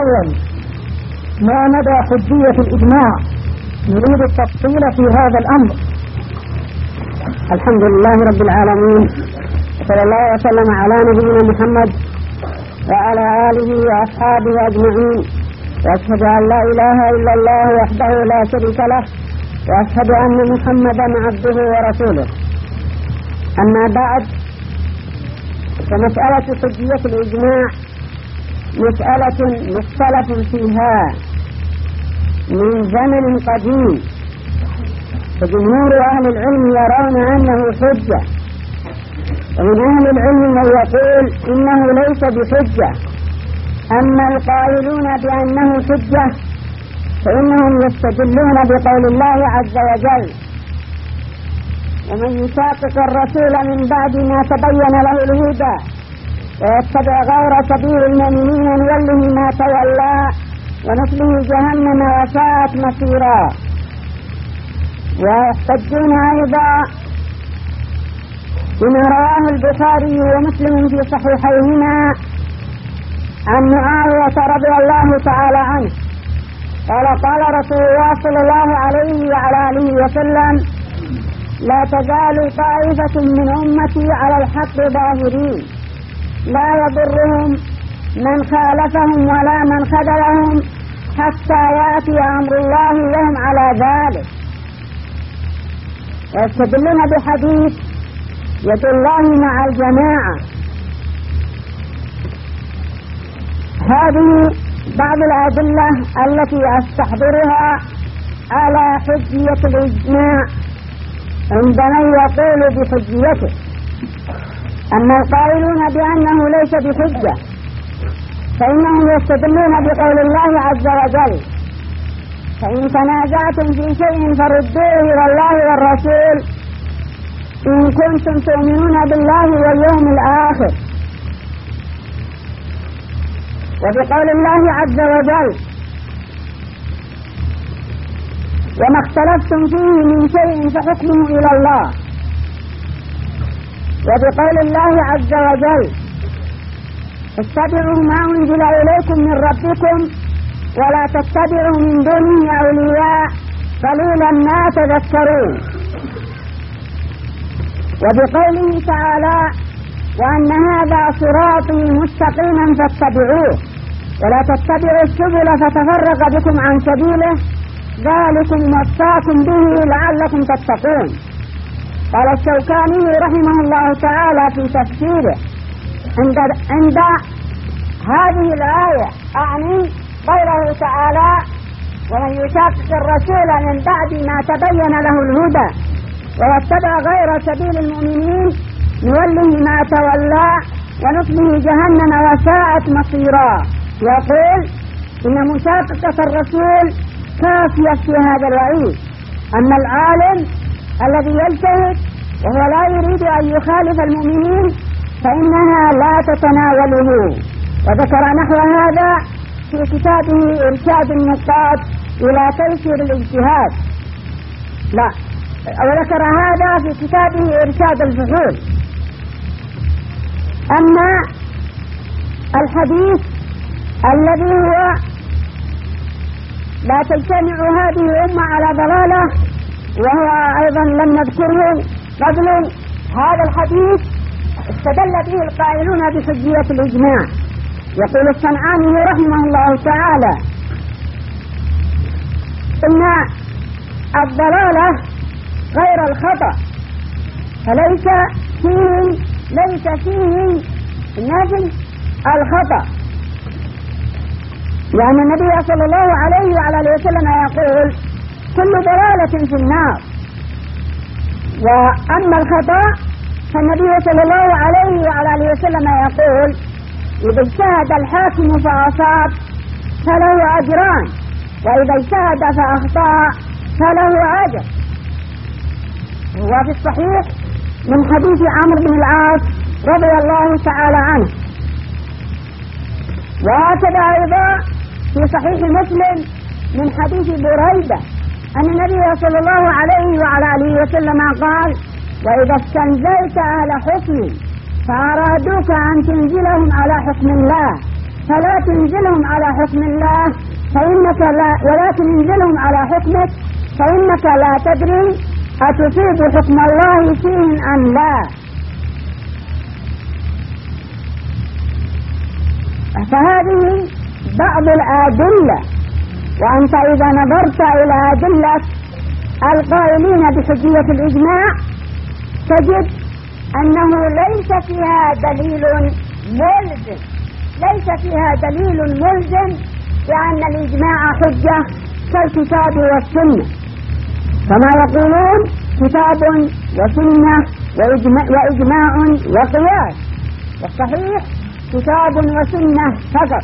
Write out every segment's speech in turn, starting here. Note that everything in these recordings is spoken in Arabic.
أولا ما مدى حجية الإجماع؟ نريد التفصيل في هذا الأمر. الحمد لله رب العالمين، صلى الله وسلم على نبينا محمد وعلى آله وأصحابه أجمعين، وأشهد أن لا إله إلا الله وحده لا شريك له، وأشهد أن محمدا عبده ورسوله. أما بعد، فمسألة حجية الإجماع مسألة مختلف فيها من زمن قديم، فجمهور أهل العلم يرون أنه حجة، ومن أهل العلم من يقول إنه ليس بحجة. أما القائلون بأنه حجة فإنهم يستدلون بقول الله عز وجل: ومن يشاقق الرسول من بعد ما تبين له الهدى ويتبع غير سبيل المؤمنين نوله ما تولى ونصله جهنم وساءت مصيرا. ويحتجون أيضا بما رواه البخاري ومسلم في صحيحيهما عن معاوية رضي الله تعالى عنه قال: قال رسول الله صلى الله عليه وعلى آله وسلم: لا تزال طائفة من أمتي على الحق ظاهرين، لا يضرهم من خالفهم ولا من خذلهم حتى يأتي أمر الله وهم على ذلك. ويستدلون بحديث: يد الله مع الجماعة. هذه بعض الأدلة التي أستحضرها على حجية الإجماع عند من يقول بحجيته. أما القائلون بأنه ليس بحجة فإنهم يستدلون بقول الله عز وجل: فإن تنازعتم في شيء فردوه إلى الله والرسول إن كنتم تؤمنون بالله واليوم الآخر. وبقول الله عز وجل: وما اختلفتم فيه من شيء فحكمه إلى الله. وبقول الله عز وجل: اتبعوا ما أنزل إليكم من ربكم ولا تتبعوا من دونه أولياء قليلا ما تذكرون. وبقوله تعالى: وأن هذا صراطي مستقيما فاتبعوه ولا تتبعوا السبل فتفرق بكم عن سبيله ذلكم وصاكم به لعلكم تتقون. قال الشوكاني رحمه الله تعالى في تفسيره عند هذه الآية، أعني قوله تعالى: ومن يشاقق الرسول من بعد ما تبين له الهدى ويتبع غير سبيل المؤمنين نوله ما تولى ونصله جهنم وساءت مصيرا. يقول إن مشاققة الرسول كافية في هذا الوعيد. أما العالم الذي يجتهد وهو لا يريد أن يخالف المؤمنين فإنها لا تتناوله. وذكر نحو هذا في كتابه إرشاد النقاد إلى تيسير الاجتهاد، وذكر هذا في كتابه إرشاد الفحول. أما الحديث الذي هو لا تجتمع هذه الأمة على ضلالة وهو أيضا لم نذكره قبل، هذا الحديث استدل به القائلون بحجية الإجماع. يقول الصنعاني رحمه الله تعالى: إن الضلالة غير الخطأ فليس فيه نفي الخطأ، لأن النبي صلى الله عليه وعلى آله وسلم يقول: كل ضلالة في النار. وأما الخطأ فالنبي صلى الله عليه وعلى آله وسلم يقول: إذا اجتهد الحاكم فأصاب فله أجران، وإذا اجتهد فأخطأ فله أجر. وفي الصحيح من حديث عمرو بن العاص رضي الله تعالى عنه. وهكذا أيضا في صحيح مسلم من حديث بريدة أن النبي صلى الله عليه وعلى آله وسلم قال: وإذا استنزلت أهل حكم فأرادوك أن تنزلهم على حكم الله فلا تنزلهم على حكم الله فإنك لا، ولكن انزلهم على حكمك فإنك لا تدري أتصيب حكم الله فيهم أم لا. فهذه بعض الأدلة، وأنت إذا نظرت إلى أدلة القائلين بحجية الإجماع تجد أنه ليس فيها دليل ملزم، ليس فيها دليل ملزم بأن الإجماع حجة كالكتاب والسنة، كما يقولون كتاب وسنة وإجماع وقياس، والصحيح كتاب وسنة فقط.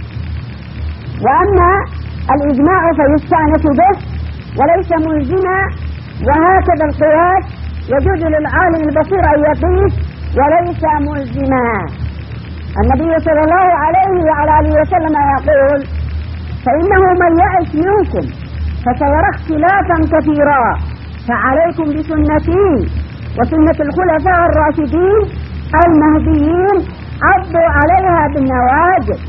وأما الإجماع فيستأنس به وليس ملزما، وهكذا القياس يجوز للعالم البصير أن يقيس وليس ملزما. النبي صلى الله عليه وعلى آله وسلم يقول: فإنه من يعش منكم فسيرى اختلافا كثيرا، فعليكم بسنتي وسنة الخلفاء الراشدين المهديين عضوا عليها بالنواجذ.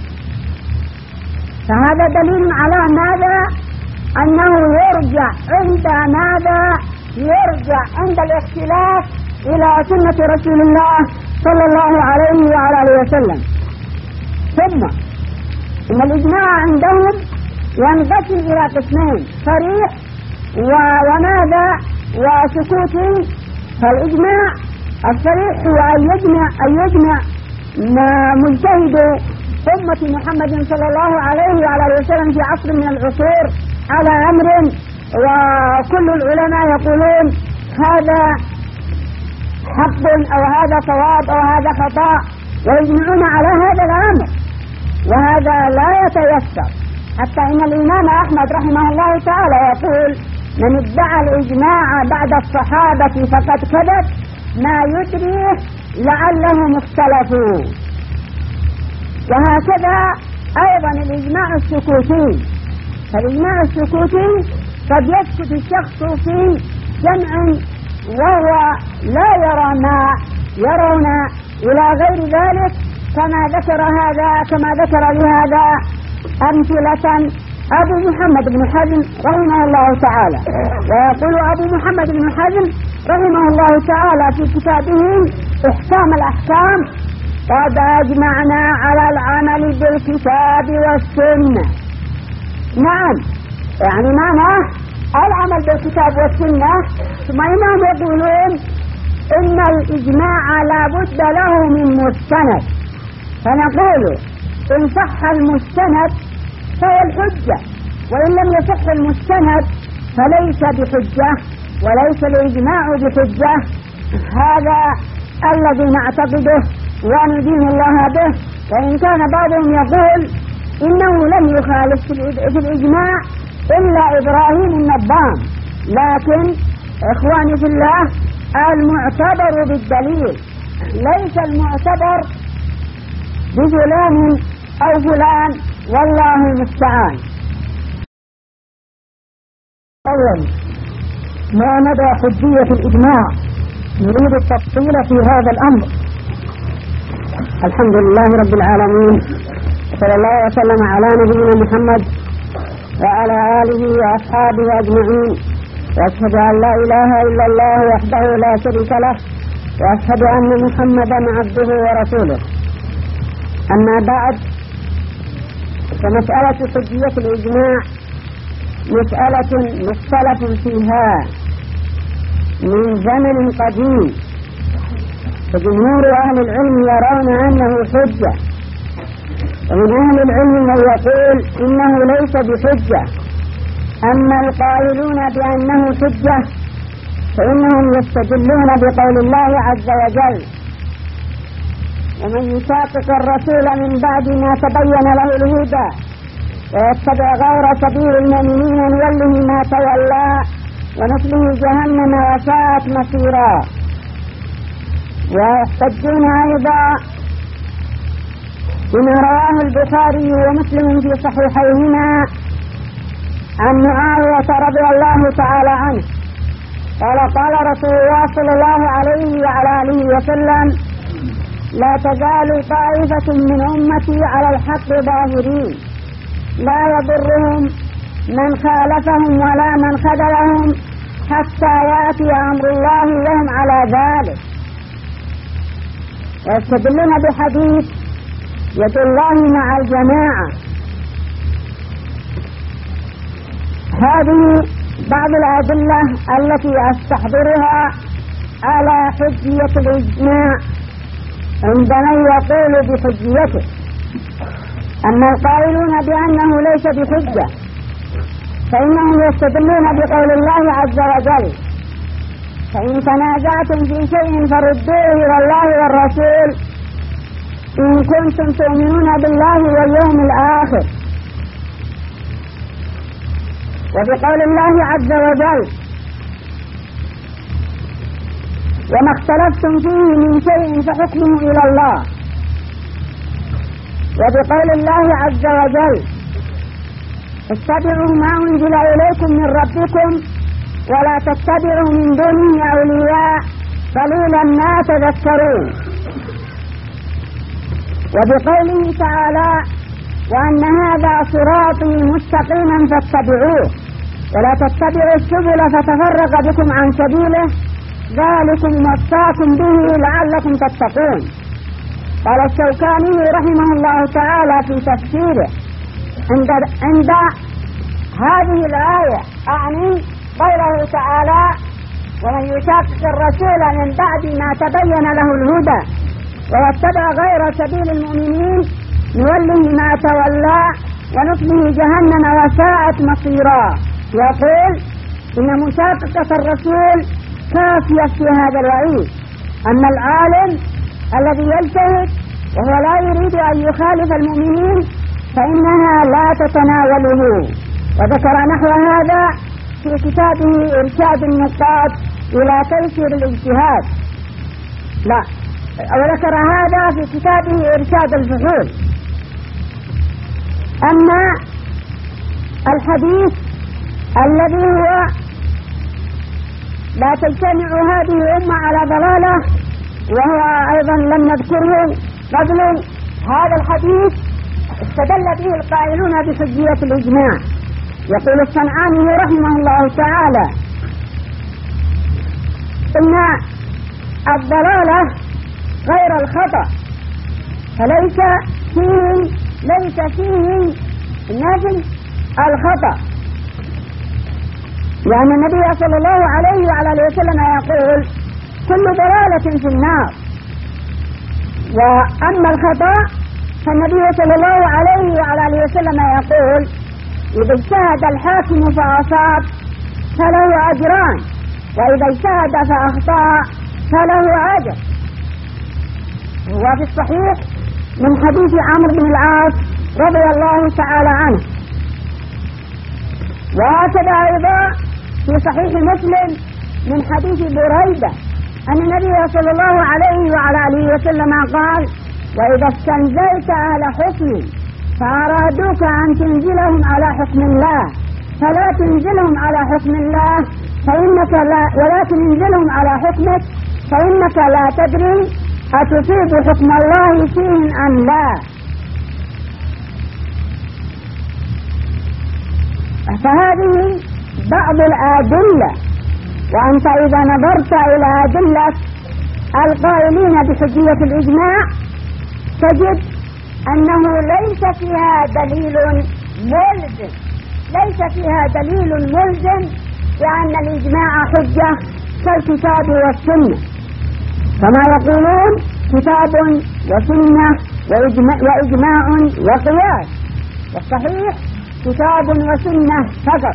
فهذا دليل على ماذا؟ أنه يرجع عند ماذا؟ يرجع عند الاختلاف إلى سنة رسول الله صلى الله عليه وعلى آله وسلم. ثم إن الإجماع عندهم ينقسم إلى قسمين: صريح وماذا؟ وسكوتي. فالإجماع الصريح هو أن يجمع مجتهد أمة محمد صلى الله عليه وعلى آله وسلم في عصر من العصور على أمر، وكل العلماء يقولون هذا حق أو هذا صواب أو هذا خطأ، ويجمعون على هذا الأمر، وهذا لا يتيسر. حتى إن الإمام أحمد رحمه الله تعالى يقول: من ادعى الإجماع بعد الصحابة فقد كذب، ما يدريه لعلهم اختلفوا. وهكذا أيضا الإجماع السكوتي. فالإجماع السكوتي قد يسكت الشخص في جمع وهو لا يرى ما يرون إلى غير ذلك، كما ذكر لهذا أمثلة أبو محمد بن حزم رحمه الله تعالى. ويقول أبو محمد بن حزم رحمه الله تعالى في كتابه إحكام الأحكام: قد أجمعنا على العمل بالكتاب والسنة. نعم، يعني معناه العمل بالكتاب والسنة. ثم إنهم يقولون إن الإجماع لا بد له من مستند، فنقول إن صح المستند فهو الحجة، وإن لم يصح المستند فليس بحجة وليس الإجماع بحجة. هذا الذي نعتقده وندين الله به. وإن كان بعضهم يقول إنه لم يخالف في الإجماع إلا إبراهيم النظام، لكن إخواني في الله المعتبر بالدليل، ليس المعتبر بفلان أو فلان، والله المستعان. أولا، ما مدى حجية الإجماع؟ نريد التفصيل في هذا الأمر. الحمد لله رب العالمين، صلى الله وسلم على نبينا محمد وعلى آله وأصحابه أجمعين، وأشهد أن لا إله إلا الله وحده لا شريك له، وأشهد أن محمدا عبده ورسوله. أما بعد، فمسألة حجية الإجماع مسألة مختلف فيها من زمن قديم، فجمهور أهل العلم يرون أنه حجة، ومن أهل العلم من يقول إنه ليس بحجة. أما القائلون بأنه حجة فإنهم يستدلون بقول الله عز وجل: ومن يشاقق الرسول من بعد ما تبين له الهدى ويتبع غير سبيل المؤمنين نوله ما تولى ونصله جهنم وساءت مصيرا. ويحتجون أيضا بما رواه البخاري ومسلم في صحيحيهما عن معاوية رضي الله تعالى عنه قال: قال رسول الله صلى الله عليه وعلى آله وسلم: لا تزال طائفة من أمتي على الحق ظاهرين لا يضرهم من خالفهم ولا من خذلهم حتى يأتي أمر الله وهم على ذلك. ويستدلون بحديث يد الله مع الجماعة. هذه بعض الأدلة التي أستحضرها على حجية الإجماع عند من يقول بحجيته. أما القائلون بأنه ليس بحجة فإنهم يستدلون بقول الله عز وجل: فإن تنازعتم في شيء فردوه إلى الله والرسول إن كنتم تؤمنون بالله واليوم الآخر. وبقول الله عز وجل: وما اختلفتم فيه من شيء فحكمه إلى الله. وبقول الله عز وجل: اتبعوا ما أنزل إليكم من ربكم ولا تتبعوا من دونه أولياء قليلا ما تذكرون. وبقوله تعالى: وأن هذا صراطي مستقيما فاتبعوه ولا تتبعوا السبل فتفرق بكم عن سبيله ذلكم وصاكم به لعلكم تتقون. قال الشوكاني رحمه الله تعالى في تفسيره عند هذه الآية أعني قوله تعالى: ومن يشاقق الرسول من بعد ما تبين له الهدى ويتبع غير سبيل المؤمنين نوله ما تولى ونصله جهنم وساءت مصيرا. يقول إن مشاققة الرسول كافية في هذا الوعيد. أما العالم الذي يجتهد وهو لا يريد أن يخالف المؤمنين فإنها لا تتناوله. وذكر نحو هذا في كتابه إرشاد النقاد إلى تيسير الاجتهاد. وذكر هذا في كتابه إرشاد الفحول. أما الحديث الذي هو لا تجتمع هذه الأمة على ضلالة وهو أيضا لم نذكره قبل، هذا الحديث استدل به القائلون بحجية الإجماع. يقول الصنعاني رحمه الله تعالى: إن الضلالة غير الخطأ فليس فيه نفي الخطأ، لأن النبي صلى الله عليه وعلى آله وسلم يقول: كل ضلالة في النار. وأما الخطأ فالنبي صلى الله عليه وعلى آله وسلم يقول: إذا اجتهد الحاكم فأصاب فله أجران وإذا اجتهد فأخطأ فله أجر. وفي الصحيح من حديث عمرو بن العاص رضي الله تعالى عنه. وهكذا أيضا في صحيح مسلم من حديث بريدة أن النبي صلى الله عليه وعلى آله وسلم قال: وإذا استنزلت أهل حكم فأرادوك أن تنزلهم على حكم الله فلا تنزلهم على حكم الله ولكن انزلهم على حكمك فإنك لا تدري أتصيب حكم الله فيهم أم لا. فهذه بعض الأدلة. وأنت إذا نظرت إلى أدلة القائلين بحجية الإجماع تجد أنه ليس فيها دليل ملزم لأن الإجماع حجة كالكتاب والسنة، كما يقولون كتاب وسنة وإجماع وقياس، والصحيح كتاب وسنة فقط.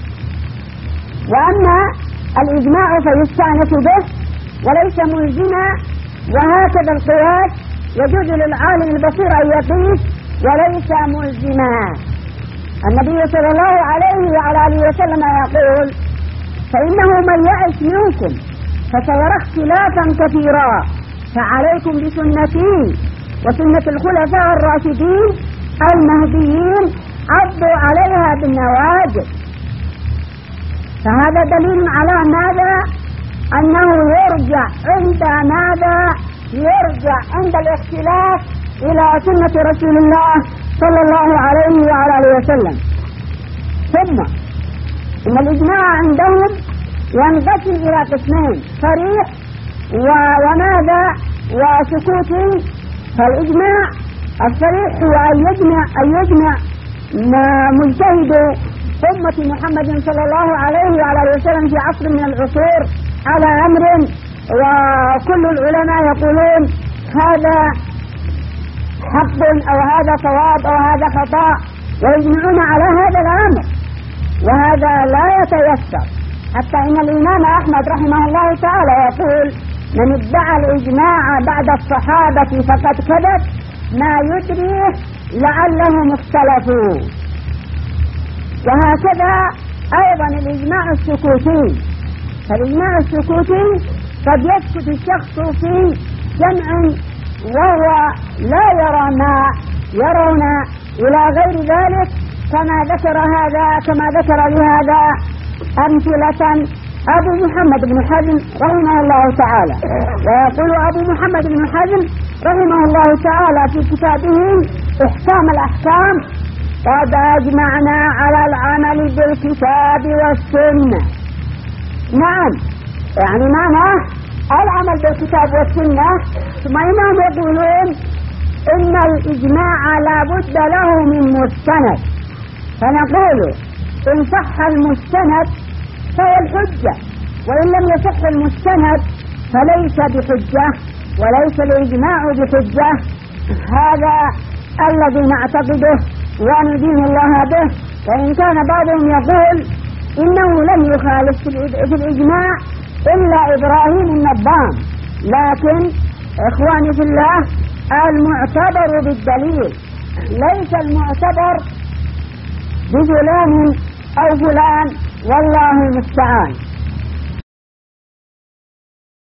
وأما الإجماع فيستأنس به وليس ملزما، وهكذا القياس يجوز للعالم البصير أن يقيس وليس ملزما. النبي صلى الله عليه وعلى آله وسلم يقول: فإنه من يعش منكم فسيرى اختلافا كثيرا فعليكم بسنتي وسنة الخلفاء الراشدين المهديين عضوا عليها بالنواجذ. فهذا دليل على ماذا؟ أنه يرجع عند ماذا؟ يرجع عند الاختلاف إلى سنة رسول الله صلى الله عليه وعلى آله وسلم. ثم إن الإجماع عندهم ينقسم إلى قسمين: صريح وماذا وسكوتي. فالإجماع الصريح هو أن يجمع مجتهد أمة محمد صلى الله عليه وعلى آله وسلم في عصر من العصور على أمر، وكل العلماء يقولون هذا حق أو هذا صواب أو هذا خطأ، ويجمعون على هذا الأمر، وهذا لا يتيسر. حتى إن الإمام أحمد رحمه الله تعالى يقول: من ادعى الإجماع بعد الصحابة فقد كذب، ما يدريه لعلهم اختلفوا. وهكذا أيضا الإجماع السكوتي. فالإجماع السكوتي قد يسكت الشخص في جمع وهو لا يرى ما يرون إلى غير ذلك، كما ذكر لهذا أمثلة أبو محمد بن حزم رحمه الله تعالى. ويقول أبو محمد بن حزم رحمه الله تعالى في كتابه إحكام الأحكام: قد أجمعنا على العمل بالكتاب والسنة. نعم، يعني معناه العمل بالكتاب والسنة. ثم إنهم يقولون إن الإجماع لا بد له من مستند، فنقول إن صح المستند فهو الحجة، وإن لم يصح المستند فليس بحجة وليس الإجماع بحجة. هذا الذي نعتقده وندين الله به. وإن كان بعضهم يقول إنه لم يخالف في الإجماع إلا إبراهيم النظام، لكن إخواني في الله المعتبر بالدليل، ليس المعتبر بفلان أو فلان، والله المستعان.